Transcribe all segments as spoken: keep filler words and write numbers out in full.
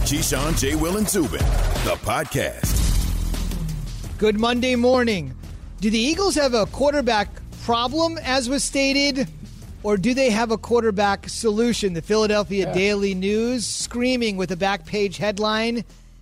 Keyshawn, J. Will, and Zubin, the podcast. Good Monday morning. Do the Eagles have a quarterback problem, as was stated, or do they have a quarterback solution? The Philadelphia yeah. Daily News screaming with a back page headline,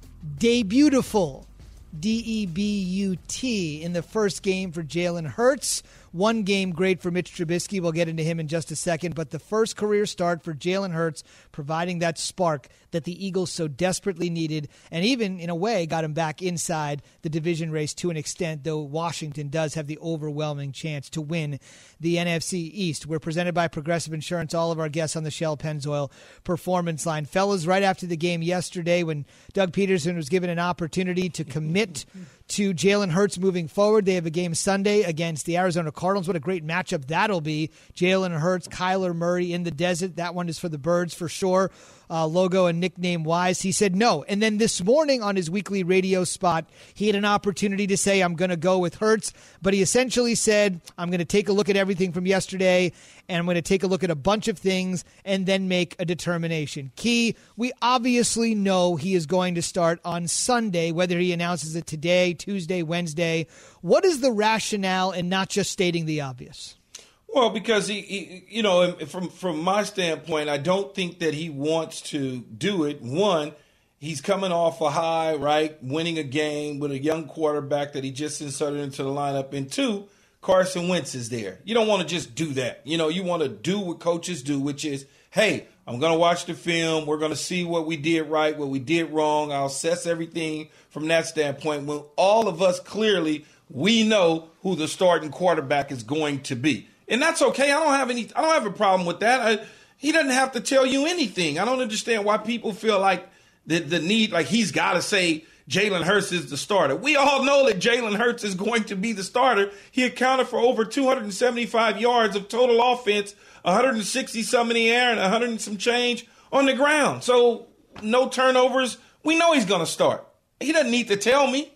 Debutiful, D E B U T, in the first game for Jalen Hurts. One game great for Mitch Trubisky. We'll get into him in just a second. But the first career start for Jalen Hurts, providing that spark that the Eagles so desperately needed, and even, in a way, got him back inside the division race to an extent, though Washington does have the overwhelming chance to win the N F C East. We're presented by Progressive Insurance, all of our guests on the Shell Pennzoil Performance Line. Fellas, right after the game yesterday when Doug Peterson was given an opportunity to commit to Jalen Hurts moving forward, they have a game Sunday against the Arizona Cardinals. What a great matchup that'll be. Jalen Hurts, Kyler Murray in the desert. That one is for the birds for sure. Uh, logo and nickname wise, he said no. And then this morning on his weekly radio spot, he had an opportunity to say, I'm going to go with Hurts, but he essentially said, I'm going to take a look at everything from yesterday, and I'm going to take a look at a bunch of things and then make a determination. Key, we obviously know he is going to start on Sunday, whether he announces it today, Tuesday, Wednesday. What is the rationale and not just stating the obvious? Well, because he, he, you know, from from my standpoint, I don't think that he wants to do it. One, he's coming off a high, right, winning a game with a young quarterback that he just inserted into the lineup. And two, Carson Wentz is there. You don't want to just do that. You know, you want to do what coaches do, which is, hey, I'm going to watch the film. We're going to see what we did right, what we did wrong. I'll assess everything from that standpoint. When all of us clearly, we know who the starting quarterback is going to be. And that's okay. I don't have any. I don't have a problem with that. I, he doesn't have to tell you anything. I don't understand why people feel like the the need, like he's got to say Jalen Hurts is the starter. We all know that Jalen Hurts is going to be the starter. He accounted for over two hundred seventy-five yards of total offense, one hundred sixty some in the air, and one hundred and some change on the ground. So no turnovers. We know he's going to start. He doesn't need to tell me.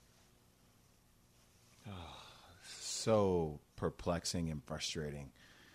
Oh, so perplexing and frustrating.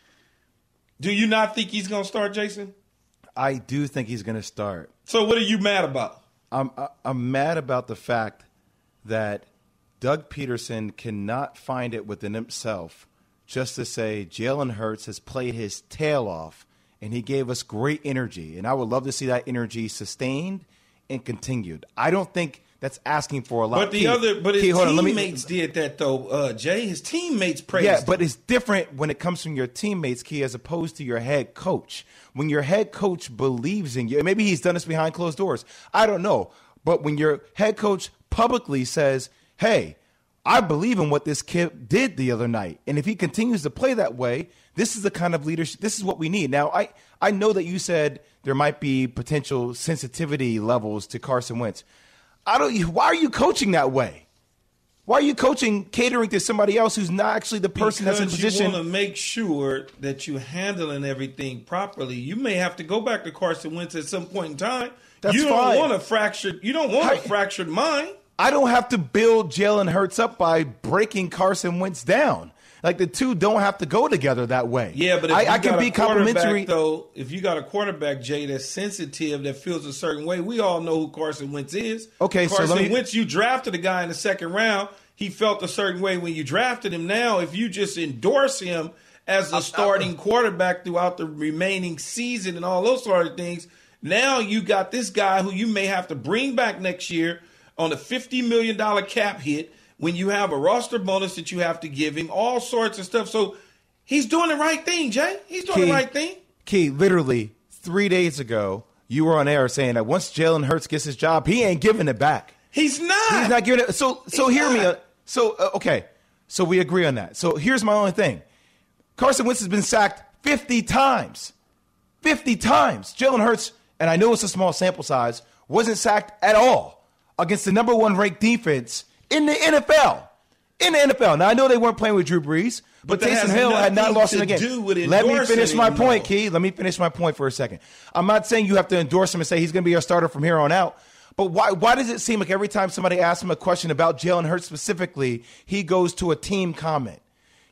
Do you not think he's going to start, Jason? I do think he's going to start. So what are you mad about? I'm I'm mad about the fact that Doug Peterson cannot find it within himself just to say Jalen Hurts has played his tail off and he gave us great energy. And I would love to see that energy sustained and continued. I don't think that's asking for a lot. But the Key, other, but his Key, teammates me, did that though, uh, Jay. His teammates praised Yeah, him. but it's different when it comes from your teammates, Key, as opposed to your head coach. When your head coach believes in you, maybe he's done this behind closed doors. I don't know. But when your head coach publicly says, hey, I believe in what this kid did the other night, and if he continues to play that way, this is the kind of leadership, this is what we need. Now, I, I know that you said there might be potential sensitivity levels to Carson Wentz. I don't. Why are you coaching that way? Why are you coaching, catering to somebody else who's not actually the person because that's in position? You want to make sure that you're handling everything properly. You may have to go back to Carson Wentz at some point in time. That's you don't fine. want a fractured. You don't want I, a fractured mind. I don't have to build Jalen Hurts up by breaking Carson Wentz down. Like the two don't have to go together that way. Yeah, but if I, you I got can a be complimentary. Though, if you got a quarterback, Jay, that's sensitive, that feels a certain way, we all know who Carson Wentz is. Okay, Carson so let me, Wentz, you drafted a guy in the second round. He felt a certain way when you drafted him. Now, if you just endorse him as a starting I, I, quarterback throughout the remaining season and all those sort of things, now you got this guy who you may have to bring back next year on a fifty million dollars cap hit. When you have a roster bonus that you have to give him, all sorts of stuff. So he's doing the right thing, Jay. He's doing Key, the right thing. Key, literally three days ago, you were on air saying that once Jalen Hurts gets his job, he ain't giving it back. He's not. He's not giving it. So, so he's hear not. me. Uh, so, uh, okay. So we agree on that. So here's my only thing. Carson Wentz has been sacked fifty times. fifty times. Jalen Hurts, and I know it's a small sample size, wasn't sacked at all against the number one ranked defense in the N F L. In the N F L. Now, I know they weren't playing with Drew Brees, but, but Taysom Hill had not lost in the game. Let me finish my anymore. point, Key. Let me finish my point for a second. I'm not saying you have to endorse him and say he's going to be our starter from here on out, but why why does it seem like every time somebody asks him a question about Jalen Hurts specifically, he goes to a team comment?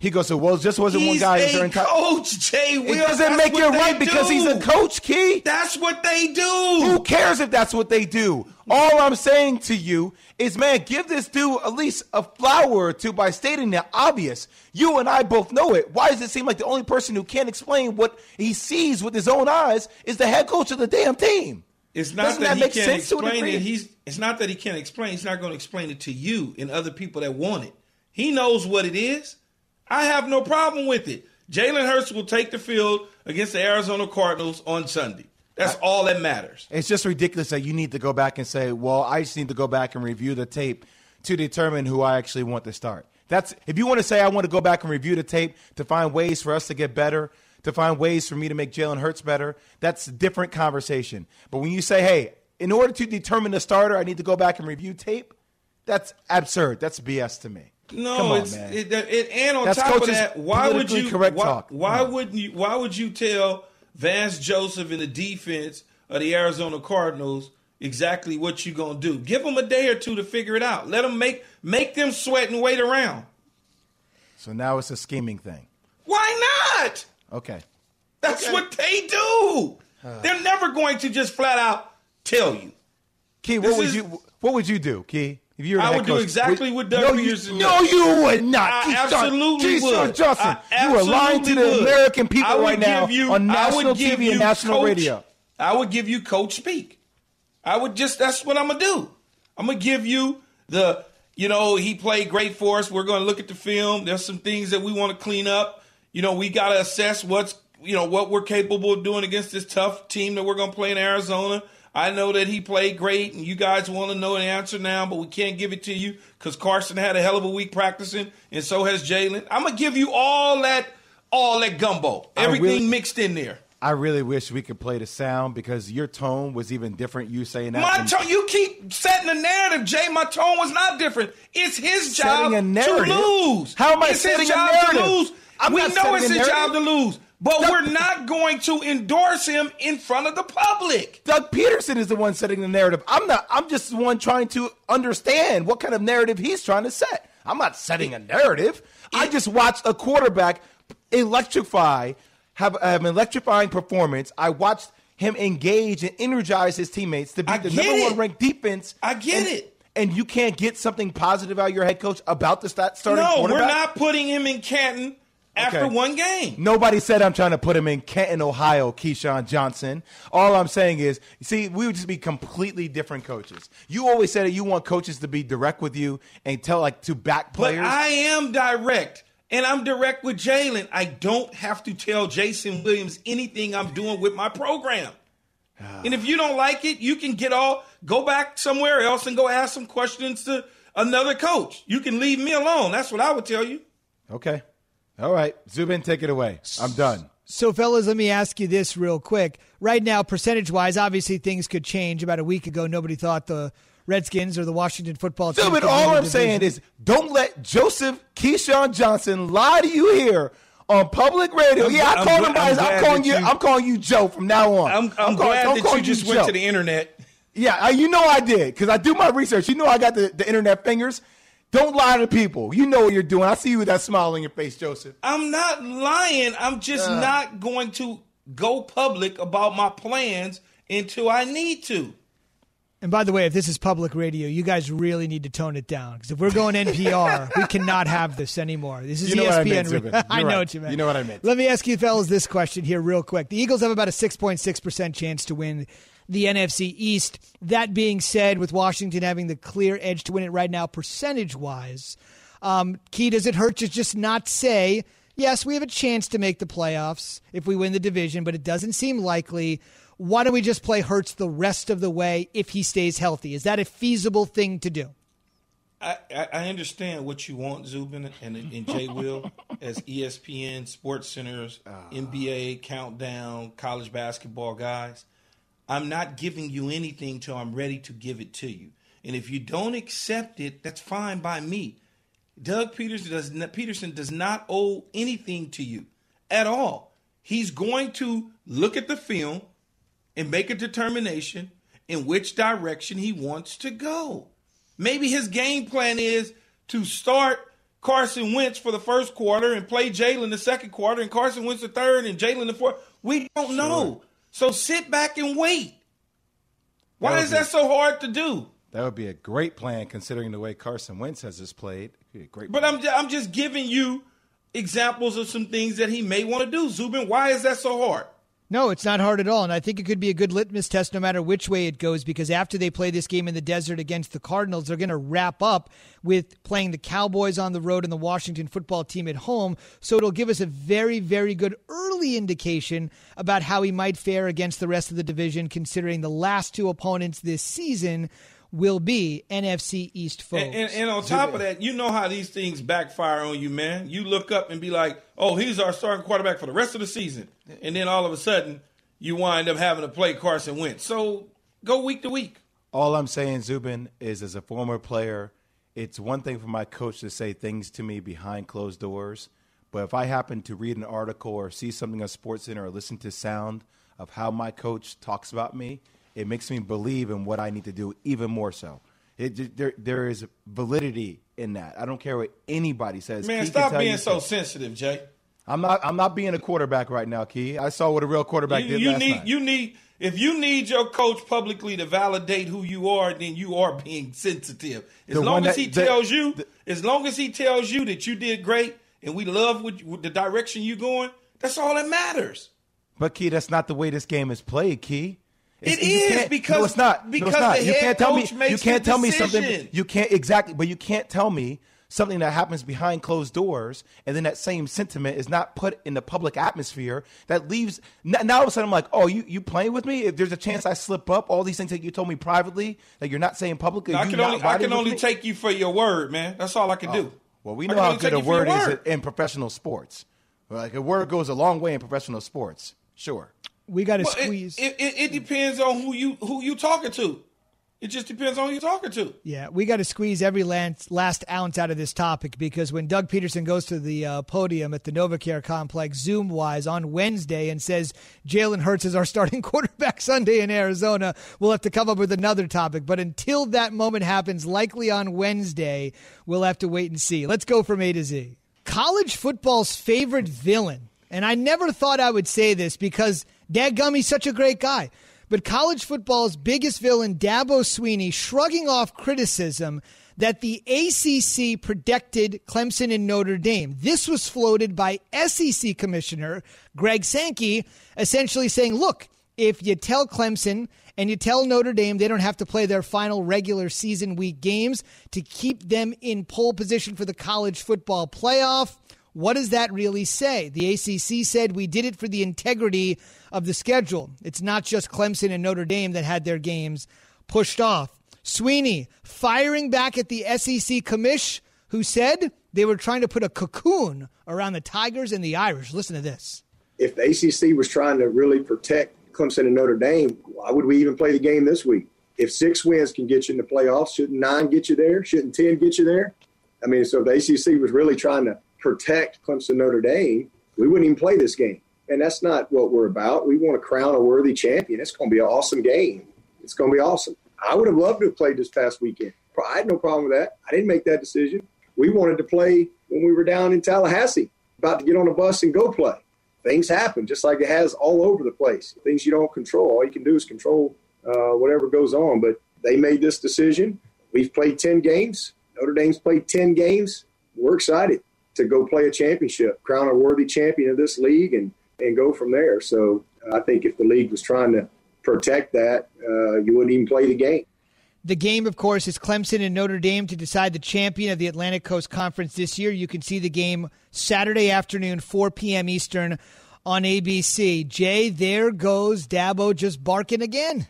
He goes, so, well, it just wasn't he's one guy. He's a entire- coach, Jay Will. It doesn't that's make it right do. because he's a coach, Key. That's what they do. Who cares if that's what they do? All I'm saying to you is, man, give this dude at least a flower or two by stating the obvious. You and I both know it. Why does it seem like the only person who can't explain what he sees with his own eyes is the head coach of the damn team? It's not Doesn't that, that he make can't sense to a explain degree? it. He's. It's not that he can't explain. He's not going to explain it to you and other people that want it. He knows what it is. I have no problem with it. Jalen Hurts will take the field against the Arizona Cardinals on Sunday. That's all that matters. It's just ridiculous that you need to go back and say, well, I just need to go back and review the tape to determine who I actually want to start. That's if you want to say I want to go back and review the tape to find ways for us to get better, to find ways for me to make Jalen Hurts better, that's a different conversation. But when you say, hey, in order to determine the starter, I need to go back and review tape, that's absurd. That's B S to me. No, Come on, it's man. it, it, and on That's top of coach's that, why would politically you? correct why, talk. why Come on. wouldn't you? Why would you tell Vance Joseph and the defense of the Arizona Cardinals exactly what you're gonna do? Give them a day or two to figure it out. Let them make make them sweat and wait around. So now it's a scheming thing. Why not? Okay. That's Okay. what they do. They're never going to just flat out tell you. Key, This what would is- you what would you do, Key? If you were the I head would do coach? exactly what Doug no, Peterson you, does. No, you would not. I Keith absolutely John, would. Keith Johnson, I you are lying to the absolutely would. American people I would right now give you- on I would national give T V you and national coach- radio. I would give you coach speak. I would just, that's what I'm going to do. I'm going to give you the, you know, he played great for us. We're going to look at the film. There's some things that we want to clean up. You know, we got to assess what's, you know, what we're capable of doing against this tough team that we're going to play in Arizona. I know that he played great, and you guys want to know the answer now, but we can't give it to you because Carson had a hell of a week practicing, and so has Jalen. I'm going to give you all that, all that gumbo, everything really- mixed in there. I really wish we could play the sound because your tone was even different. You saying that. My than- tone, you keep setting a narrative, Jay. My tone was not different. It's his job Setting a narrative? to lose. How am I it's setting his a job narrative? to lose. I'm we not know setting it's a his job narrative. to lose, but Doug- we're not going to endorse him in front of the public. Doug Peterson is the one setting the narrative. I'm not. I'm just the one trying to understand what kind of narrative he's trying to set. I'm not setting a narrative. I just watched a quarterback electrify, have an electrifying performance. I watched him engage and energize his teammates to I beat the get number it. one ranked defense. I get and, it. And you can't get something positive out of your head coach about the stat starting No, we're quarterback? not putting him in Canton after Okay. one game. Nobody said I'm trying to put him in Canton, Ohio, Keyshawn Johnson. All I'm saying is, see, we would just be completely different coaches. You always said that you want coaches to be direct with you and tell, like, to back But players. I am direct, and I'm direct with Jalen. I don't have to tell Jason Williams anything I'm doing with my program. And if you don't like it, you can get all go back somewhere else and go ask some questions to another coach. You can leave me alone. That's what I would tell you. Okay. All right. Zubin, take it away. I'm done. So, fellas, let me ask you this real quick. Right now, percentage-wise, obviously things could change. About a week ago, nobody thought the Redskins or the Washington football team Zubin, could win all the I'm saying division. is don't let Joseph Keyshawn Johnson lie to you here on public radio. I'm yeah, I glad- called I'm him glad- by his, I'm I'm glad calling that you, you- I'm calling you Joe from now on. I'm, I'm, calling- glad I'm that calling you just went Joe. to the internet. Yeah, I, you know I did because I do my research. You know I got the, the internet fingers. Don't lie to people. You know what you're doing. I see you with that smile on your face, Joseph. I'm not lying. I'm just Uh. not going to go public about my plans until I need to. And by the way, if this is public radio, you guys really need to tone it down. Because if we're going N P R, we cannot have this anymore. This is You know E S P N. what I meant, Zubin. I You're know right. what you meant. You know what I meant. Let me ask you fellas this question here real quick. The Eagles have about a six point six percent chance to win the N F C East. That being said, with Washington having the clear edge to win it right now percentage-wise, um, Key, does it hurt to just not say, yes, we have a chance to make the playoffs if we win the division, but it doesn't seem likely. Why don't we just play Hurts the rest of the way if he stays healthy? Is that a feasible thing to do? I, I I understand what you want, Zubin and, and Jay Will, as E S P N, Sports Center's, N B A, Countdown, college basketball guys. I'm not giving you anything till I'm ready to give it to you. And if you don't accept it, that's fine by me. Doug Peterson does not, Peterson does not owe anything to you at all. He's going to look at the film and make a determination in which direction he wants to go. Maybe his game plan is to start Carson Wentz for the first quarter and play Jalen the second quarter and Carson Wentz the third and Jalen the fourth? We don't sure. know. So sit back and wait. Why that is that so hard to do? That would be a great plan considering the way Carson Wentz has just played. It'd be a great but plan. I'm I'm just giving you examples of some things that he may want to do. Zubin, why is that so hard? No, it's not hard at all, and I think it could be a good litmus test no matter which way it goes, because after they play this game in the desert against the Cardinals, they're going to wrap up with playing the Cowboys on the road and the Washington football team at home, so it'll give us a very, very good early indication about how he might fare against the rest of the division, considering the last two opponents this season will be N F C East foes. And, and, and on top of that, you know how these things backfire on you, man. You look up and be like, oh, he's our starting quarterback for the rest of the season. And then all of a sudden, you wind up having to play Carson Wentz. So go week to week. All I'm saying, Zubin, is as a former player, it's one thing for my coach to say things to me behind closed doors. But if I happen to read an article or see something on SportsCenter or listen to sound of how my coach talks about me, it makes me believe in what I need to do even more so. It, there, there is validity in that. I don't care what anybody says. Man, Key stop being you so that. sensitive, Jay. I'm not. I'm not being a quarterback right now, Key. I saw what a real quarterback you, did you last need, night. You need. If you need your coach publicly to validate who you are, then you are being sensitive. As The long one as that- he the- tells you, the- as long as he tells you that you did great and we love what, with the direction you're going, that's all that matters. But Key, that's not the way this game is played, Key. It you is can't- because no, it's not. because no, it's not. the you head can't tell coach me. makes You can't the tell me decision. something. You can't exactly, but you can't tell me something that happens behind closed doors, and then that same sentiment is not put in the public atmosphere. That leaves now, now all of a sudden I'm like, oh, you you playing with me? If there's a chance I slip up, all these things that you told me privately that you're not saying publicly. I you can not only I riding can with only me? take you for your word, man. That's all I can do. Well, we I know can how only good take a you for your word is word. in professional sports. Like a word goes a long way in professional sports. Sure. We got to Well, it, squeeze. it, it, it depends on who you who you talking to. It just depends on who you're talking to. Yeah, we got to squeeze every last, last ounce out of this topic, because when Doug Peterson goes to the uh, podium at the NovaCare Complex, Zoom-wise, on Wednesday and says Jalen Hurts is our starting quarterback Sunday in Arizona, we'll have to come up with another topic. But until that moment happens, likely on Wednesday, we'll have to wait and see. Let's go from A to Z. College football's favorite villain, and I never thought I would say this because dadgummy's such a great guy. But college football's biggest villain, Dabo Swinney, shrugging off criticism that the A C C protected Clemson and Notre Dame. This was floated by S E C Commissioner Greg Sankey, essentially saying, look, if you tell Clemson and you tell Notre Dame they don't have to play their final regular season week games to keep them in pole position for the college football playoff, what does that really say? The A C C said we did it for the integrity of the schedule. It's not just Clemson and Notre Dame that had their games pushed off. Swinney firing back at the S E C commish, who said they were trying to put a cocoon around the Tigers and the Irish. Listen to this. If the A C C was trying to really protect Clemson and Notre Dame, why would we even play the game this week? If six wins can get you in the playoffs, shouldn't nine get you there? Shouldn't ten get you there? I mean, so if the A C C was really trying to protect Clemson Notre Dame, we wouldn't even play this game. And that's not what we're about. We want to crown a worthy champion. It's going to be an awesome game. It's going to be awesome. I would have loved to have played this past weekend. I had no problem with that. I didn't make that decision. We wanted to play when we were down in Tallahassee, about to get on a bus and go play. Things happen, just like it has all over the place. Things you don't control. All you can do is control uh, whatever goes on. But they made this decision. We've played ten games. Notre Dame's played ten games. We're excited to go play a championship, crown a worthy champion of this league, and, and go from there. So I think if the league was trying to protect that, uh, you wouldn't even play the game. The game, of course, is Clemson and Notre Dame to decide the champion of the Atlantic Coast Conference this year. You can see the game Saturday afternoon, four p.m. Eastern on A B C. Jay, there goes Dabo just barking again.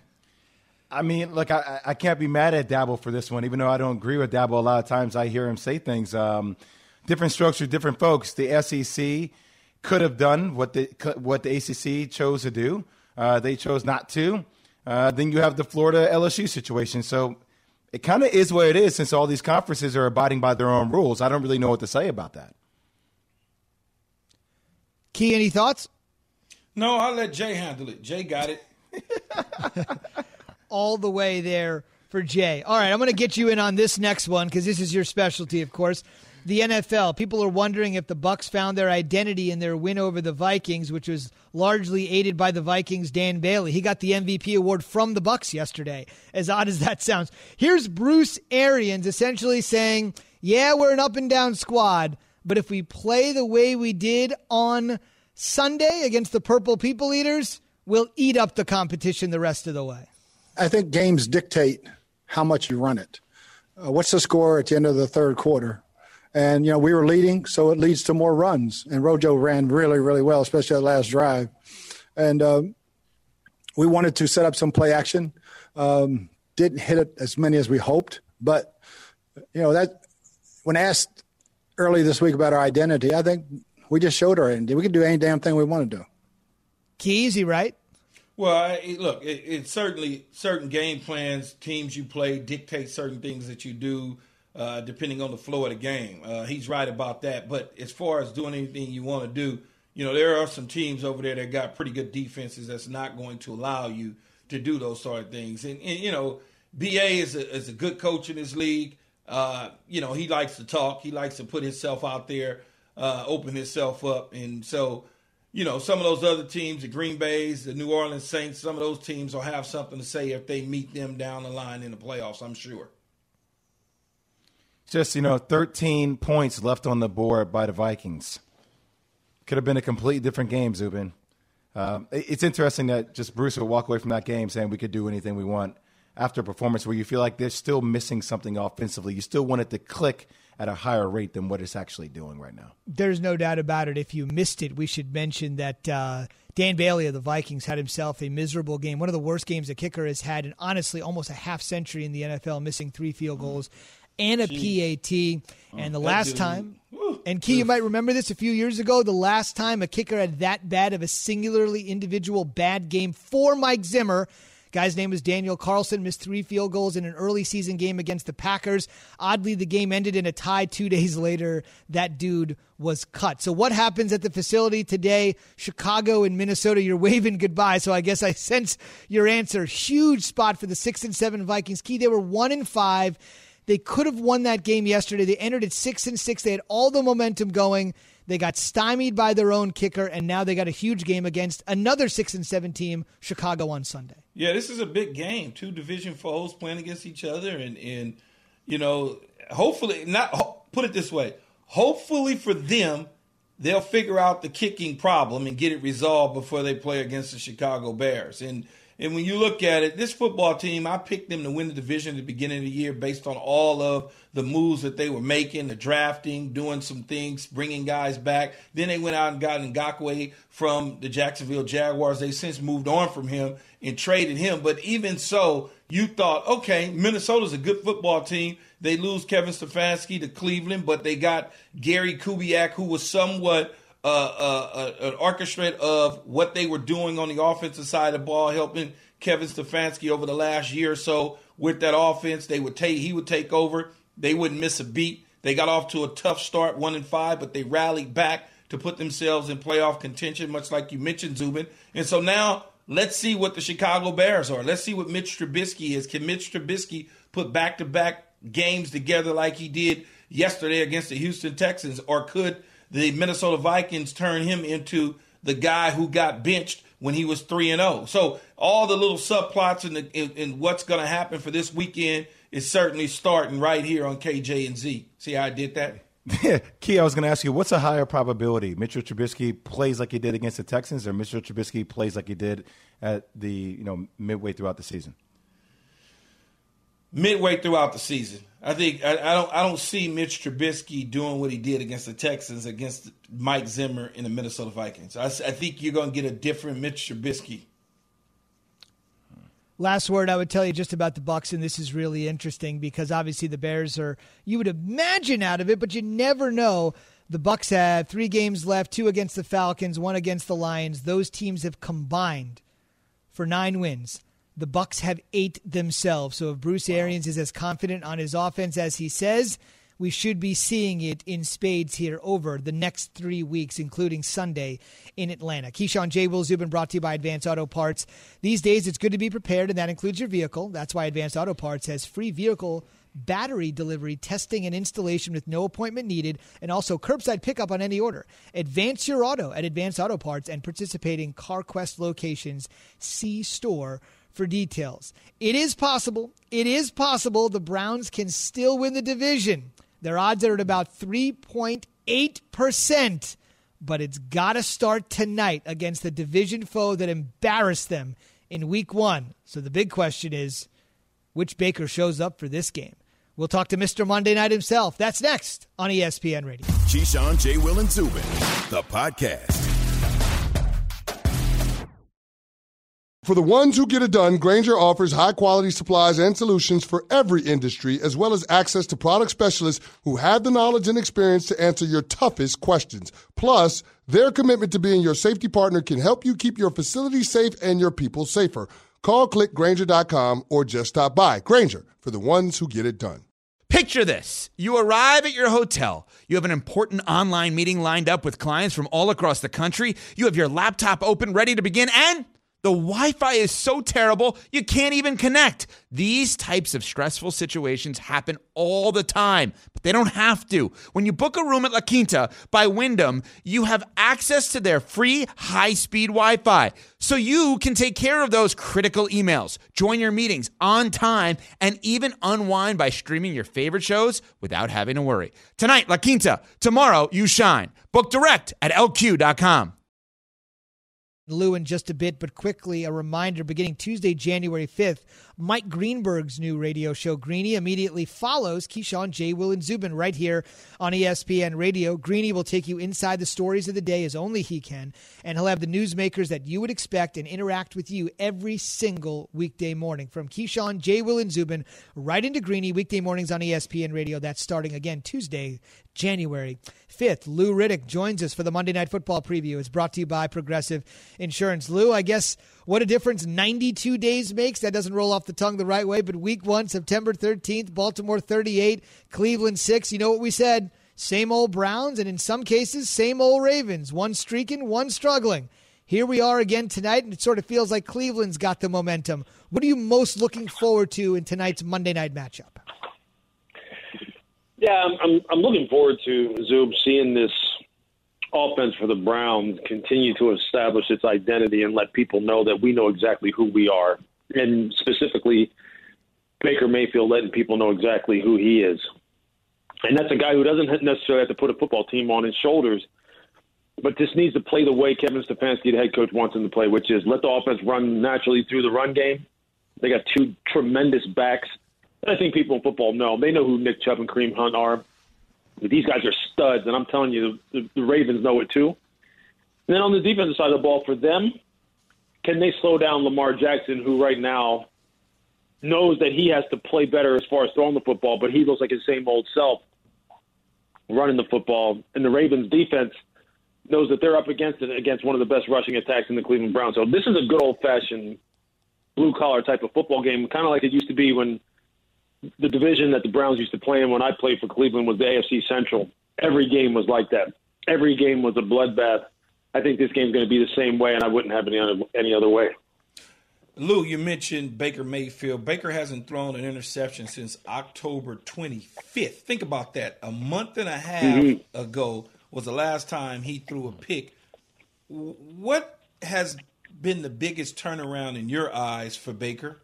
I mean, look, I, I can't be mad at Dabo for this one, even though I don't agree with Dabo. A lot of times I hear him say things. Um, different strokes for different folks. The S E C could have done what the what the A C C chose to do. Uh, they chose not to. Uh, then you have the Florida L S U situation. So it kind of is what it is, since all these conferences are abiding by their own rules. I don't really know what to say about that. Key, any thoughts? No, I'll let Jay handle it. Jay got it. All the way there for Jay. All right, I'm going to get you in on this next one because this is your specialty, of course. the N F L. People are wondering if the Bucs found their identity in their win over the Vikings, which was largely aided by the Vikings' Dan Bailey. He got the M V P award from the Bucs yesterday, as odd as that sounds. Here's Bruce Arians essentially saying, yeah, we're an up-and-down squad, but if we play the way we did on Sunday against the Purple People Eaters, we'll eat up the competition the rest of the way. I think games dictate how much you run it. Uh, what's the score at the end of the third quarter? And, you know, we were leading, so it leads to more runs. And Rojo ran really, really well, especially that last drive. And um, we wanted to set up some play action. Um, didn't hit it as many as we hoped. But, you know, that when asked early this week about our identity, I think we just showed our identity. We can do any damn thing we want to do. Key, easy, right? Well, I, look, it, it certainly certain game plans, teams you play dictate certain things that you do uh, depending on the flow of the game. Uh, he's right about that. But as far as doing anything you want to do, you know, there are some teams over there that got pretty good defenses that's not going to allow you to do those sort of things. And, and you know, B A is a, is a good coach in this league. Uh, you know, he likes to talk. He likes to put himself out there, uh, open himself up. And so, you know, some of those other teams, the Green Bays, the New Orleans Saints, some of those teams will have something to say if they meet them down the line in the playoffs, I'm sure. Just, you know, thirteen points left on the board by the Vikings. Could have been a completely different game, Zubin. Um, it's interesting that just Bruce would walk away from that game saying we could do anything we want after a performance where you feel like they're still missing something offensively. You still want it to click at a higher rate than what it's actually doing right now. There's no doubt about it. If you missed it, we should mention that uh, Dan Bailey of the Vikings had himself a miserable game. One of the worst games a kicker has had in, honestly, almost a half century in the N F L, missing three field goals and a Jeez. P A T. And the oh, last time, Woo. and Key, you might remember this a few years ago, the last time a kicker had that bad of a singularly individual bad game for Mike Zimmer. Guy's name was Daniel Carlson, missed three field goals in an early season game against the Packers. Oddly, the game ended in a tie. Two days later, that dude was cut. So what happens at the facility today? Chicago and Minnesota, you're waving goodbye. So I guess I sense your answer. Huge spot for the six and seven Vikings. Key, they were one and five. They could have won that game yesterday. They entered at six and six. They had all the momentum going. They got stymied by their own kicker, and now they got a huge game against another six and seven team, Chicago, on Sunday. Yeah, this is a big game. Two division foes playing against each other, and and you know, hopefully, not put it this way. Hopefully for them, they'll figure out the kicking problem and get it resolved before they play against the Chicago Bears. And and when you look at it, this football team, I picked them to win the division at the beginning of the year based on all of the moves that they were making, the drafting, doing some things, bringing guys back. Then they went out and got Ngakoue from the Jacksonville Jaguars. They since moved on from him and traded him. But even so, you thought, okay, Minnesota's a good football team. They lose Kevin Stefanski to Cleveland, but they got Gary Kubiak, who was somewhat Uh, uh, uh, an orchestrate of what they were doing on the offensive side of the ball, helping Kevin Stefanski over the last year or so with that offense. They would take, he would take over. They wouldn't miss a beat. They got off to a tough start, one and five, but they rallied back to put themselves in playoff contention, much like you mentioned, Zubin. And so now let's see what the Chicago Bears are. Let's see what Mitch Trubisky is. Can Mitch Trubisky put back-to-back games together like he did yesterday against the Houston Texans, or could the Minnesota Vikings turn him into the guy who got benched when he was three and oh? So all the little subplots and in, in what's going to happen for this weekend is certainly starting right here on K J and Z. See how I did that? Yeah, Key, I was going to ask you, what's a higher probability? Mitchell Trubisky plays like he did against the Texans, or Mitchell Trubisky plays like he did at the you know midway throughout the season? Midway throughout the season. I think I, I don't I don't see Mitch Trubisky doing what he did against the Texans, against Mike Zimmer and the Minnesota Vikings. I, I think you're going to get a different Mitch Trubisky. Last word I would tell you just about the Bucs, and this is really interesting because obviously the Bears are, you would imagine, out of it, but you never know. The Bucs have three games left, two against the Falcons, one against the Lions. Those teams have combined for nine wins. The Bucs have eight themselves. So if Bruce Arians is as confident on his offense as he says, we should be seeing it in spades here over the next three weeks, including Sunday in Atlanta. Keyshawn, J. Will Zubin, brought to you by Advanced Auto Parts. These days, it's good to be prepared, and that includes your vehicle. That's why Advanced Auto Parts has free vehicle battery delivery, testing, and installation with no appointment needed, and also curbside pickup on any order. Advance your auto at Advance Auto Parts and participating CarQuest locations. See store for details. It is possible. It is possible the Browns can still win the division. Their odds are at about three point eight percent, but it's got to start tonight against the division foe that embarrassed them in week one. So the big question is, which Baker shows up for this game? We'll talk to Mister Monday Night himself. That's next on E S P N Radio. Keyshawn, J. Will, and Zubin, the podcast. For the ones who get it done, Grainger offers high-quality supplies and solutions for every industry, as well as access to product specialists who have the knowledge and experience to answer your toughest questions. Plus, their commitment to being your safety partner can help you keep your facility safe and your people safer. Call, click Grainger dot com, or just stop by. Grainger, for the ones who get it done. Picture this. You arrive at your hotel. You have an important online meeting lined up with clients from all across the country. You have your laptop open, ready to begin, and the Wi-Fi is so terrible, you can't even connect. These types of stressful situations happen all the time, but they don't have to. When you book a room at La Quinta by Wyndham, you have access to their free high-speed Wi-Fi, so you can take care of those critical emails, join your meetings on time, and even unwind by streaming your favorite shows without having to worry. Tonight, La Quinta. Tomorrow, you shine. Book direct at L Q dot com. Lou in just a bit, but quickly, a reminder, beginning Tuesday, January fifth, Mike Greenberg's new radio show, Greeny, immediately follows Keyshawn, J. Will, and Zubin right here on E S P N Radio. Greeny will take you inside the stories of the day as only he can, and he'll have the newsmakers that you would expect and interact with you every single weekday morning. From Keyshawn, J. Will, and Zubin, right into Greeny, weekday mornings on E S P N Radio. That's starting again Tuesday, January fifth. Lou Riddick joins us for the Monday Night Football preview. It's brought to you by Progressive Insurance. Lou, I guess what a difference ninety-two days makes. That doesn't roll off the tongue the right way, but week one, September thirteenth, Baltimore thirty-eight, Cleveland six. You know what we said? Same old Browns, and in some cases, same old Ravens. One streaking, one struggling. Here we are again tonight, and it sort of feels like Cleveland's got the momentum. What are you most looking forward to in tonight's Monday night matchup? Yeah, I'm, I'm I'm looking forward to, Zub, seeing this offense for the Browns continue to establish its identity and let people know that we know exactly who we are. And specifically, Baker Mayfield letting people know exactly who he is. And that's a guy who doesn't necessarily have to put a football team on his shoulders, but just needs to play the way Kevin Stefanski, the head coach, wants him to play, which is let the offense run naturally through the run game. They got two tremendous backs. I think people in football know. They know who Nick Chubb and Kareem Hunt are. But these guys are studs, and I'm telling you, the, the Ravens know it too. And then on the defensive side of the ball, for them, can they slow down Lamar Jackson, who right now knows that he has to play better as far as throwing the football, but he looks like his same old self running the football. And the Ravens defense knows that they're up against it, against one of the best rushing attacks in the Cleveland Browns. So this is a good old-fashioned blue-collar type of football game, kind of like it used to be when the division that the Browns used to play in when I played for Cleveland was the A F C Central. Every game was like that. Every game was a bloodbath. I think this game's going to be the same way, and I wouldn't have any other, any other way. Lou, you mentioned Baker Mayfield. Baker hasn't thrown an interception since October twenty-fifth. Think about that. A month and a half mm-hmm. ago was the last time he threw a pick. What has been the biggest turnaround in your eyes for Baker?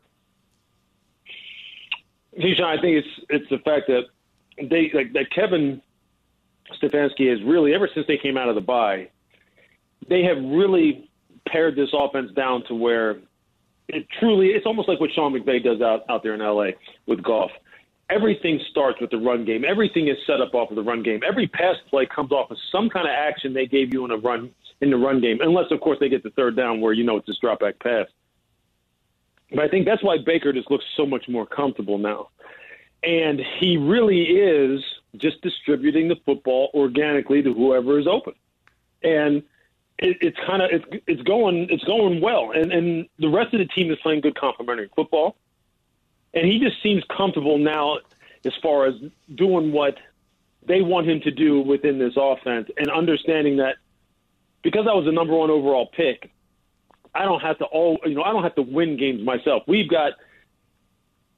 Keyshawn, I think it's it's the fact that they like that Kevin Stefanski has really, ever since they came out of the bye, they have really pared this offense down to where it truly, it's almost like what Sean McVay does out, out there in L A with Goff. Everything starts with the run game. Everything is set up off of the run game. Every pass play comes off of some kind of action they gave you in a run in the run game, unless, of course, they get the third down where you know it's this drop back pass. But I think that's why Baker just looks so much more comfortable now. And he really is just distributing the football organically to whoever is open. And it, it's kind of it's, it's going it's going well. And, and the rest of the team is playing good complementary football. And he just seems comfortable now as far as doing what they want him to do within this offense and understanding that because I was the number one overall pick, I don't have to all you know. I don't have to win games myself. We've got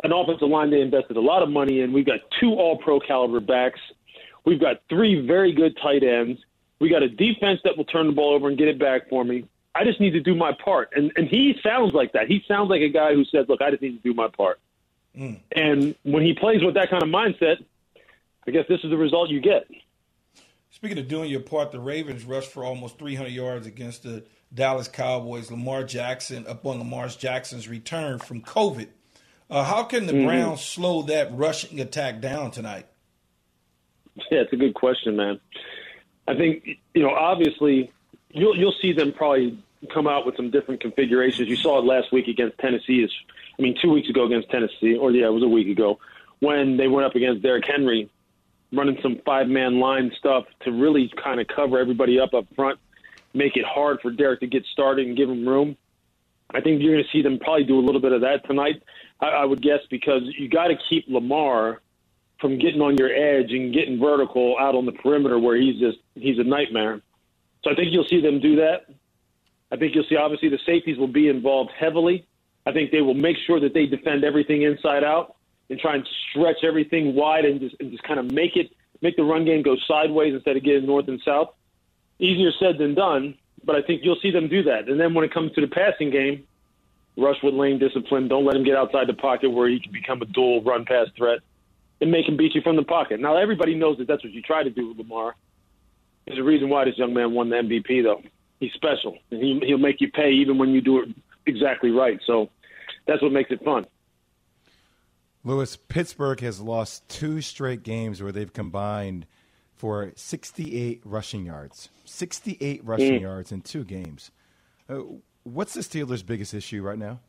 an offensive line they invested a lot of money in. We've got two all-pro caliber backs. We've got three very good tight ends. We got a defense that will turn the ball over and get it back for me. I just need to do my part. And and he sounds like that. He sounds like a guy who says, look, I just need to do my part. Mm. And when he plays with that kind of mindset, I guess this is the result you get. Speaking of doing your part, the Ravens rushed for almost three hundred yards against the Dallas Cowboys. Lamar Jackson, upon Lamar Jackson's return from COVID. Uh, how can the mm-hmm. Browns slow that rushing attack down tonight? Yeah, it's a good question, man. I think, you know, obviously you'll you'll see them probably come out with some different configurations. You saw it last week against Tennessee. I mean, two weeks ago against Tennessee, or yeah, it was a week ago, when they went up against Derrick Henry, running some five-man line stuff to really kind of cover everybody up up front, make it hard for Derrick to get started and give him room. I think you're going to see them probably do a little bit of that tonight, I, I would guess, because you got to keep Lamar from getting on your edge and getting vertical out on the perimeter where he's just he's a nightmare. So I think you'll see them do that. I think you'll see, obviously, the safeties will be involved heavily. I think they will make sure that they defend everything inside out and try and stretch everything wide and just, and just kind of make it make the run game go sideways instead of getting north and south. Easier said than done, but I think you'll see them do that. And then when it comes to the passing game, rush with lane discipline. Don't let him get outside the pocket where he can become a dual run-pass threat and make him beat you from the pocket. Now, everybody knows that that's what you try to do with Lamar. There's a reason why this young man won the M V P, though. He's special, and he, he'll make you pay even when you do it exactly right. So that's what makes it fun. Lewis, Pittsburgh has lost two straight games where they've combined for sixty-eight rushing yards. sixty-eight rushing mm. yards in two games. Uh, what's the Steelers' biggest issue right now?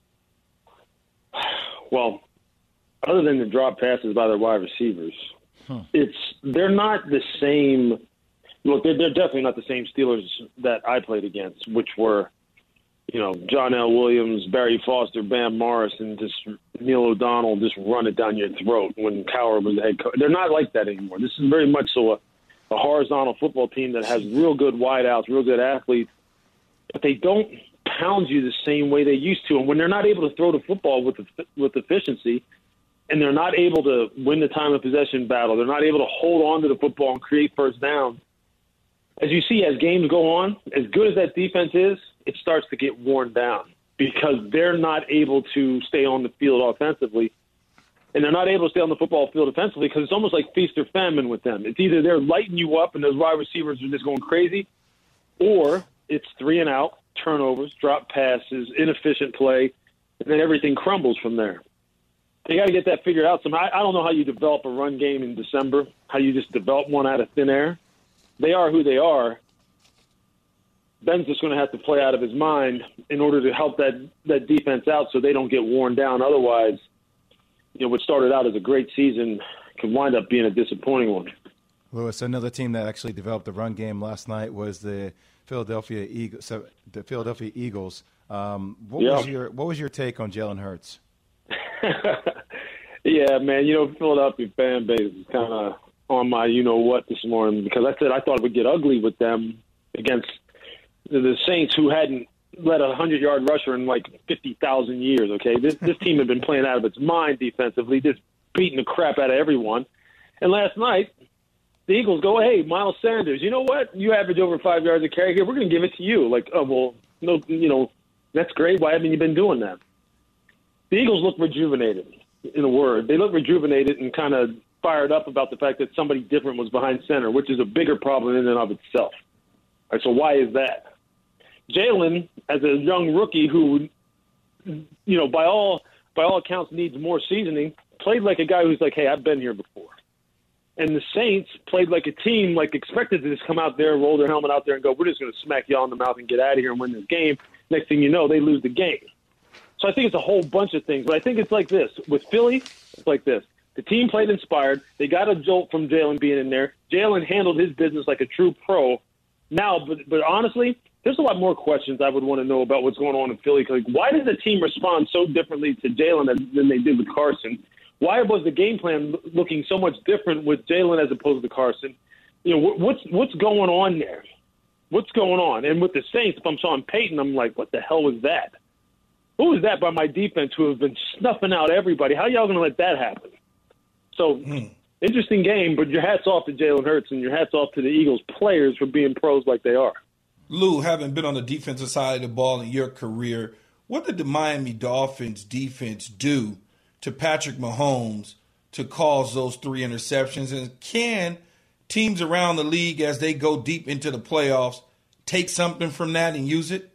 Well, other than the drop passes by their wide receivers, huh. it's they're not the same. Look, they're, they're definitely not the same Steelers that I played against, which were, you know, John L. Williams, Barry Foster, Bam Morris, and just Neil O'Donnell just run it down your throat when Cowher was the head coach. They're not like that anymore. This is very much so a, a horizontal football team that has real good wideouts, real good athletes, but they don't pound you the same way they used to. And when they're not able to throw the football with with efficiency, and they're not able to win the time of possession battle, they're not able to hold on to the football and create first downs. As you see, as games go on, as good as that defense is, it starts to get worn down because they're not able to stay on the field offensively, and they're not able to stay on the football field offensively because it's almost like feast or famine with them. It's either they're lighting you up and those wide receivers are just going crazy, or it's three and out, turnovers, drop passes, inefficient play, and then everything crumbles from there. They got to get that figured out. Somehow. I don't know how you develop a run game in December, how you just develop one out of thin air. They are who they are. Ben's just going to have to play out of his mind in order to help that, that defense out so they don't get worn down. Otherwise, you know, what started out as a great season could wind up being a disappointing one. Lewis, another team that actually developed the run game last night was the Philadelphia Eagles. So the Philadelphia Eagles. Um, what yeah. was your what was your take on Jalen Hurts? Yeah, man. You know, Philadelphia fan base is kind of on my you-know-what this morning because I said I thought it would get ugly with them against the Saints, who hadn't led a hundred-yard rusher in like fifty thousand years, okay? This this team had been playing out of its mind defensively, just beating the crap out of everyone. And last night, the Eagles go, hey, Miles Sanders, you know what? You average over five yards a carry here. We're going to give it to you. Like, oh, well, no, you know, that's great. Why haven't you been doing that? The Eagles look rejuvenated, in a word. They look rejuvenated and kind of fired up about the fact that somebody different was behind center, which is a bigger problem in and of itself. All right, so why is that? Jalen, as a young rookie who, you know, by all by all accounts needs more seasoning, played like a guy who's like, hey, I've been here before. And the Saints played like a team, like expected to just come out there, roll their helmet out there and go, we're just going to smack you all in the mouth and get out of here and win this game. Next thing you know, they lose the game. So I think it's a whole bunch of things. But I think it's like this. With Philly, it's like this. The team played inspired. They got a jolt from Jalen being in there. Jalen handled his business like a true pro. Now, but, but honestly, there's a lot more questions I would want to know about what's going on in Philly. Like, why did the team respond so differently to Jalen than they did with Carson? Why was the game plan looking so much different with Jalen as opposed to Carson? You know, what's what's going on there? What's going on? And with the Saints, if I'm Sean Payton, I'm like, what the hell was that? who is that by my defense who have been snuffing out everybody? How y'all going to let that happen? So, mm. interesting game, but your hat's off to Jalen Hurts and your hat's off to the Eagles players for being pros like they are. Lou, having been on the defensive side of the ball in your career, what did the Miami Dolphins defense do to Patrick Mahomes to cause those three interceptions? And can teams around the league, as they go deep into the playoffs, take something from that and use it?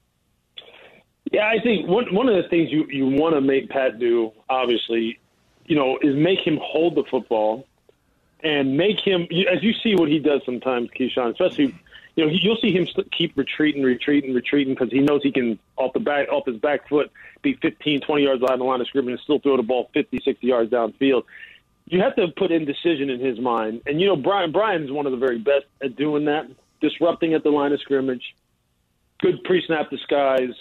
Yeah, I think one one of the things you, you want to make Pat do, obviously, you know, is make him hold the football and make him, as you see what he does sometimes, Keyshawn, especially, you know, you'll see him keep retreating, retreating, retreating because he knows he can, off the back, off his back foot, be fifteen, twenty yards behind the line of scrimmage and still throw the ball fifty, sixty yards downfield. You have to put indecision in his mind. And, you know, Brian Brian's one of the very best at doing that, disrupting at the line of scrimmage, good pre-snap disguise,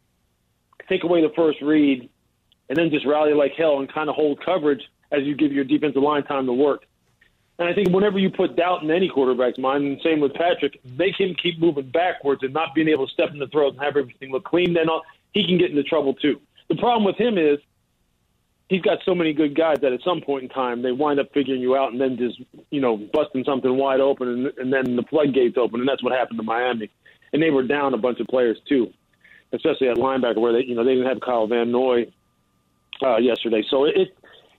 take away the first read, and then just rally like hell and kind of hold coverage as you give your defensive line time to work. And I think whenever you put doubt in any quarterback's mind, and same with Patrick, make him keep moving backwards and not being able to step in the throat and have everything look clean, then he can get into trouble too. The problem with him is he's got so many good guys that at some point in time they wind up figuring you out and then just, you know, busting something wide open, and, and then the floodgates open, and that's what happened to Miami. And they were down a bunch of players too, especially at linebacker where they, you know, they didn't have Kyle Van Noy uh, yesterday. So it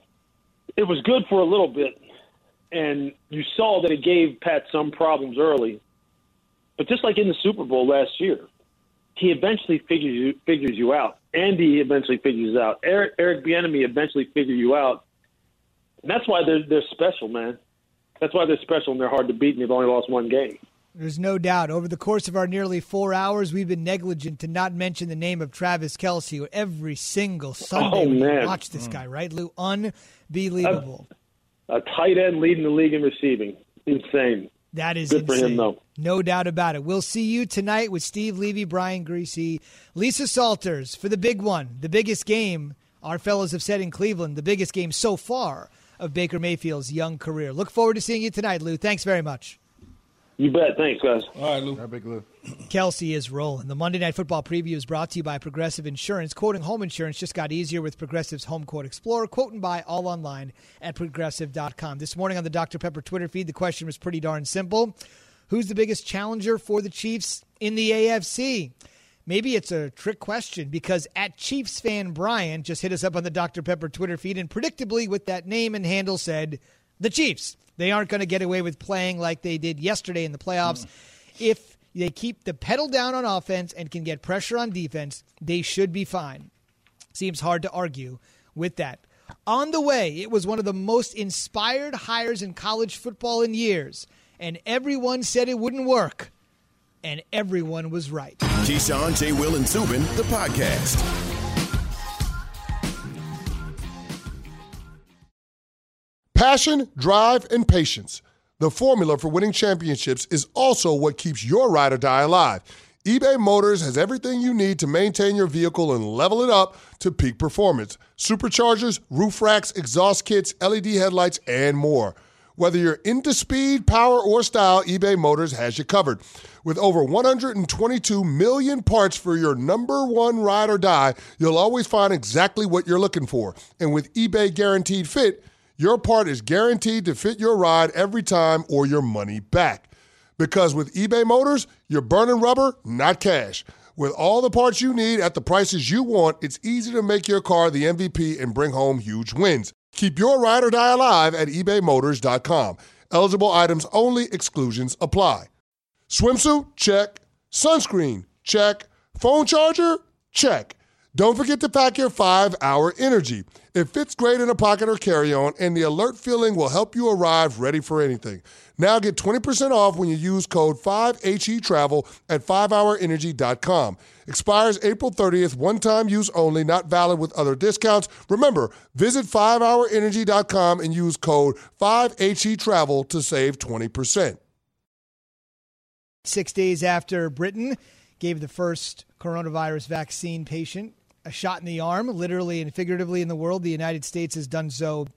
it was good for a little bit, and you saw that it gave Pat some problems early. But just like in the Super Bowl last year, he eventually figures you figures you out. Andy eventually figures you out. Eric Eric Bieniemy eventually figure you out. And that's why they're they're special, man. That's why they're special and they're hard to beat, and they've only lost one game. There's no doubt. Over the course of our nearly four hours, we've been negligent to not mention the name of Travis Kelce every single Sunday. Oh, man. Watch this guy, right, Lou? Unbelievable. A, a tight end leading the league in receiving. Insane. That is good insane. for him, though. No doubt about it. We'll see you tonight with Steve Levy, Brian Greasy, Lisa Salters for the big one, the biggest game our fellows have said in Cleveland, the biggest game so far of Baker Mayfield's young career. Look forward to seeing you tonight, Lou. Thanks very much. You bet. Thanks, guys. All right, Lou. All right, big Lou. Kelce is rolling. The Monday Night Football preview is brought to you by Progressive Insurance. Quoting home insurance just got easier with Progressive's Home Quote Explorer. Quote and buy all online at progressive dot com. This morning on the Doctor Pepper Twitter feed, the question was pretty darn simple. Who's the biggest challenger for the Chiefs in the A F C? Maybe it's a trick question because at Chiefs fan Brian just hit us up on the Doctor Pepper Twitter feed and predictably with that name and handle said the Chiefs. They aren't going to get away with playing like they did yesterday in the playoffs. Mm. If they keep the pedal down on offense and can get pressure on defense, they should be fine. Seems hard to argue with that. On the way, it was one of the most inspired hires in college football in years, and everyone said it wouldn't work, and everyone was right. Keyshawn, J. Will, and Zubin, the podcast. Passion, drive, and patience. The formula for winning championships is also what keeps your ride or die alive. eBay Motors has everything you need to maintain your vehicle and level it up to peak performance. Superchargers, roof racks, exhaust kits, L E D headlights, and more. Whether you're into speed, power, or style, eBay Motors has you covered. With over one hundred twenty-two million parts for your number one ride or die, you'll always find exactly what you're looking for. And with eBay Guaranteed Fit, your part is guaranteed to fit your ride every time or your money back. Because with eBay Motors, you're burning rubber, not cash. With all the parts you need at the prices you want, it's easy to make your car the M V P and bring home huge wins. Keep your ride or die alive at ebay motors dot com. Eligible items only. Exclusions apply. Swimsuit? Check. Sunscreen? Check. Phone charger? Check. Don't forget to pack your five hour Energy. It fits great in a pocket or carry-on, and the alert feeling will help you arrive ready for anything. Now get twenty percent off when you use code five H E travel at five hour energy dot com. Expires April thirtieth, one-time use only, not valid with other discounts. Remember, visit five hour energy dot com and use code five H E travel to save twenty percent. Six days after Britain gave the first coronavirus vaccine patient a shot in the arm, literally and figuratively in the world, the United States has done so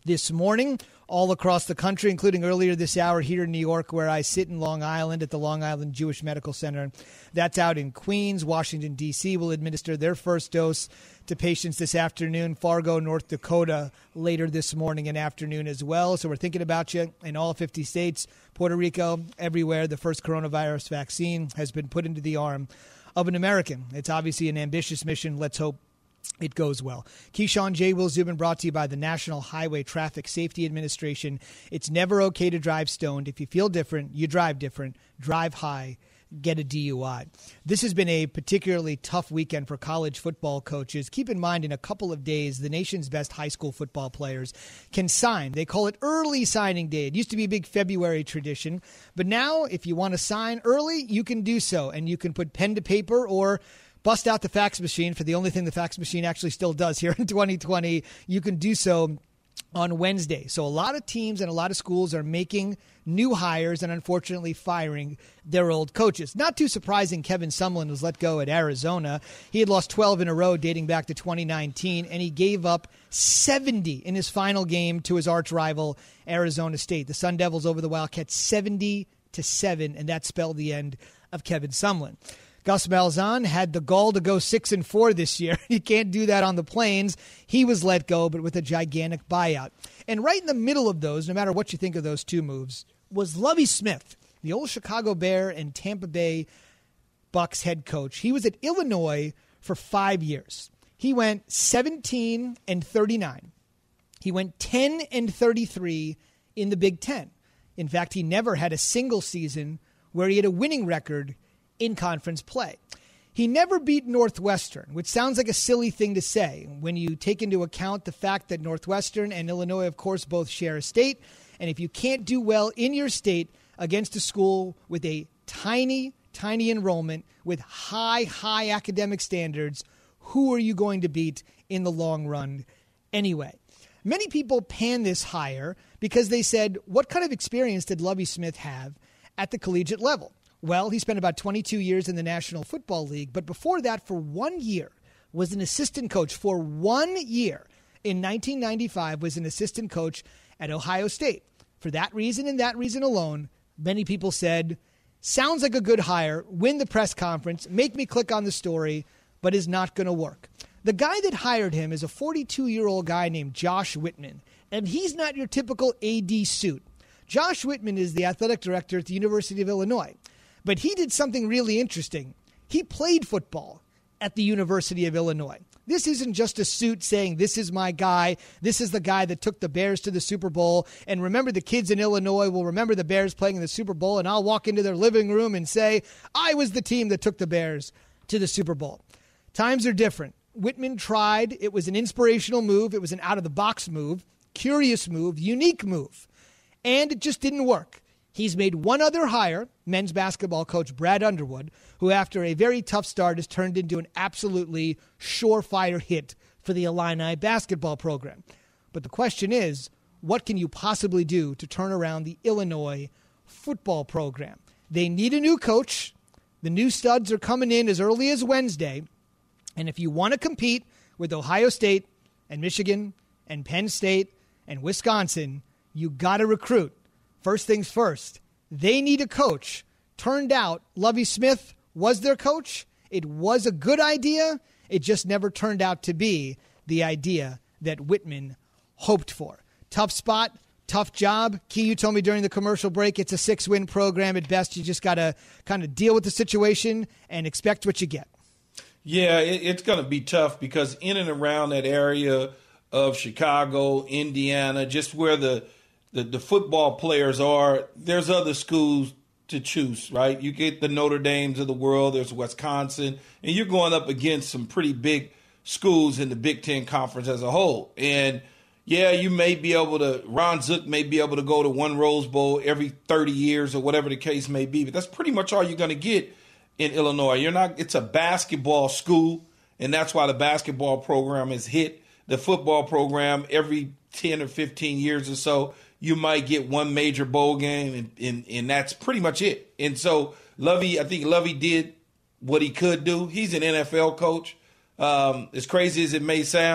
this morning all across the country, including earlier this hour here in New York, where I sit in Long Island at the Long Island Jewish Medical Center. That's out in Queens. Washington, D C will administer their first dose to patients this afternoon. Fargo, North Dakota later this morning and afternoon as well. So we're thinking about you in all fifty states, Puerto Rico, everywhere. The first coronavirus vaccine has been put into the arm of an American. It's obviously an ambitious mission. Let's hope it goes well. Keyshawn, J. Will Zubin, brought to you by the National Highway Traffic Safety Administration. It's never okay to drive stoned. If you feel different, you drive different. Drive high. Get a D U I. This has been a particularly tough weekend for college football coaches. Keep in mind, in a couple of days, the nation's best high school football players can sign. They call it early signing day. It used to be a big February tradition. But now, if you want to sign early, you can do so. And you can put pen to paper or bust out the fax machine for the only thing the fax machine actually still does here in twenty twenty. You can do so on Wednesday. So a lot of teams and a lot of schools are making new hires and unfortunately firing their old coaches. Not too surprising, Kevin Sumlin was let go at Arizona. He had lost twelve in a row dating back to twenty nineteen, and he gave up seventy in his final game to his arch rival, Arizona State. The Sun Devils over the Wildcats seventy to seven, and that spelled the end of Kevin Sumlin. Gus Malzahn had the gall to go six and four this year. You can't do that on the Plains. He was let go, but with a gigantic buyout. And right in the middle of those, no matter what you think of those two moves, was Lovie Smith, the old Chicago Bear and Tampa Bay Bucks head coach. He was at Illinois for five years. He went seventeen and thirty-nine. He went ten and thirty-three in the Big Ten. In fact, he never had a single season where he had a winning record in conference play. He never beat Northwestern, which sounds like a silly thing to say when you take into account the fact that Northwestern and Illinois, of course, both share a state. And if you can't do well in your state against a school with a tiny, tiny enrollment, with high, high academic standards, who are you going to beat in the long run anyway? Many people pan this hire because they said, what kind of experience did Lovie Smith have at the collegiate level? Well, he spent about twenty-two years in the National Football League, but before that, for one year, was an assistant coach. For one year in nineteen ninety-five, was an assistant coach at Ohio State. For that reason and that reason alone, many people said, sounds like a good hire, win the press conference, make me click on the story, but is not going to work. The guy that hired him is a forty-two-year-old guy named Josh Whitman, and he's not your typical A D suit. Josh Whitman is the athletic director at the University of Illinois. But he did something really interesting. He played football at the University of Illinois. This isn't just a suit saying, this is my guy. This is the guy that took the Bears to the Super Bowl. And remember, the kids in Illinois will remember the Bears playing in the Super Bowl, and I'll walk into their living room and say, I was the team that took the Bears to the Super Bowl. Times are different. Whitman tried. It was an inspirational move. It was an out-of-the-box move, curious move, unique move. And it just didn't work. He's made one other hire, men's basketball coach Brad Underwood, who after a very tough start has turned into an absolutely surefire hit for the Illini basketball program. But the question is, what can you possibly do to turn around the Illinois football program? They need a new coach. The new studs are coming in as early as Wednesday. And if you want to compete with Ohio State and Michigan and Penn State and Wisconsin, you got to recruit. First things first, they need a coach. Turned out, Lovie Smith was their coach. It was a good idea. It just never turned out to be the idea that Whitman hoped for. Tough spot, tough job. Key, you told me during the commercial break, it's a six-win program at best. You just got to kind of deal with the situation and expect what you get. Yeah, it, it's going to be tough because in and around that area of Chicago, Indiana, just where the The, the football players are, there's other schools to choose, right? You get the Notre Dames of the world, there's Wisconsin, and you're going up against some pretty big schools in the Big Ten Conference as a whole. And, yeah, you may be able to, Ron Zook may be able to go to one Rose Bowl every thirty years or whatever the case may be, but that's pretty much all you're going to get in Illinois. You're not. It's a basketball school, and that's why the basketball program is hit. The football program, every ten or fifteen years or so, you might get one major bowl game, and, and, and that's pretty much it. And so Lovie, I think Lovie did what he could do. He's an N F L coach. Um, as crazy as it may sound,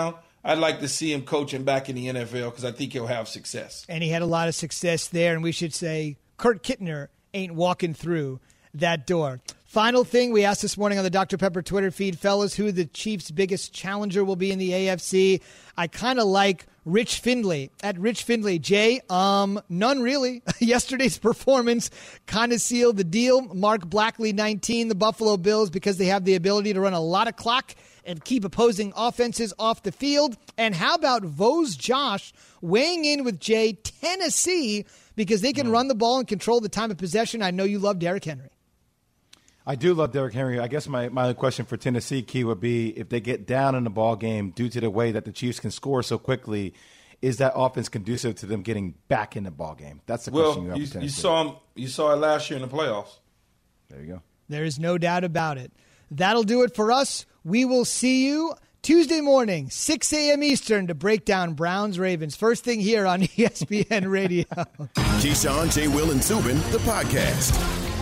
I'd like to see him coaching back in the N F L because I think he'll have success. And he had a lot of success there, and we should say Kurt Kittner ain't walking through that door. Final thing, we asked this morning on the Doctor Pepper Twitter feed, fellas, who the Chiefs' biggest challenger will be in the A F C. I kind of like Rich Findlay. At Rich Findlay, Jay, um, none really. Yesterday's performance kind of sealed the deal. Mark Blackley, nineteen, the Buffalo Bills, because they have the ability to run a lot of clock and keep opposing offenses off the field. And how about Vose Josh weighing in with Jay, Tennessee, because they can mm. run the ball and control the time of possession. I know you love Derrick Henry. I do love Derrick Henry. I guess my, my question for Tennessee, Key, would be if they get down in the ball game due to the way that the Chiefs can score so quickly, is that offense conducive to them getting back in the ball game? That's the well, question you have you, for Tennessee. You saw him, you saw it last year in the playoffs. There you go. There is no doubt about it. That'll do it for us. We will see you Tuesday morning, six a.m. Eastern, to break down Browns-Ravens. First thing here on E S P N Radio. Keyshawn, J. Will, and Zubin, the podcast.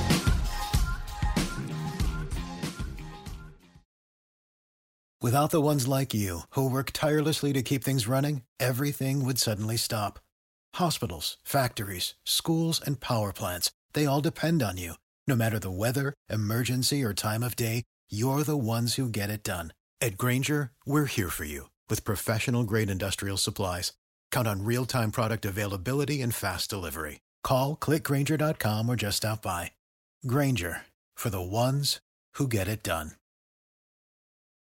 Without the ones like you, who work tirelessly to keep things running, everything would suddenly stop. Hospitals, factories, schools, and power plants, they all depend on you. No matter the weather, emergency, or time of day, you're the ones who get it done. At Grainger, we're here for you with professional-grade industrial supplies. Count on real-time product availability and fast delivery. Call, click Grainger dot com, or just stop by. Grainger, for the ones who get it done.